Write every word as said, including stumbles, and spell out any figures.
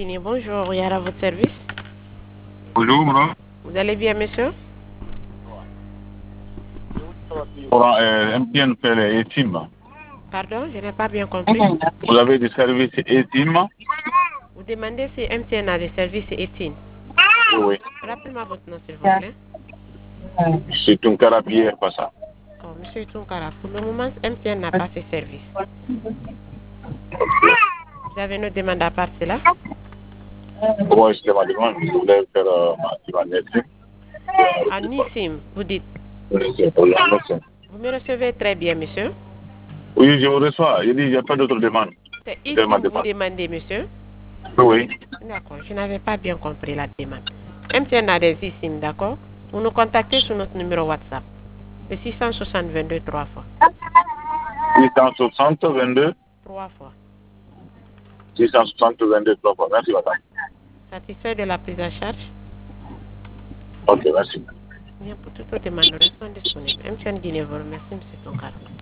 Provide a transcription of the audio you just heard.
Guinée, bonjour, Yara, votre service. Bonjour, madame. Vous allez bien, monsieur? Euh, M T N fait les eSIM. Pardon, je n'ai pas bien compris. Vous avez des services eSIM? Vous demandez si M T N a des services eSIM. Oui. Rappelez-moi votre nom, s'il vous plaît. C'est un carabier, pas ça. Oh, monsieur Tunkara, pour le moment, M T N n'a pas ces services. Vous avez une demande à part cela? Oui, c'est ma demande. Je voulais faire euh, ma demande eSIM. En eSIM, vous dites. Oui, Vous me recevez très bien, monsieur. oui, je vous reçois. Il dit il n'y a pas d'autre demande. C'est C'est ma eSIM vous demande. demandez, monsieur? Oui. D'accord, je n'avais pas bien compris la demande. M T N a des eSIM, d'accord? Vous nous contactez sur notre numéro WhatsApp. Le six cent soixante vingt-deux trois fois. six cent soixante vingt-deux. Trois fois. six cent soixante vingt-deux trois fois. Merci, madame. Satisfait de la prise en charge? Ok, merci. Bien, pour toute demande, nous restons disponibles. M T N Guinée vous remercie, monsieur Tonkara.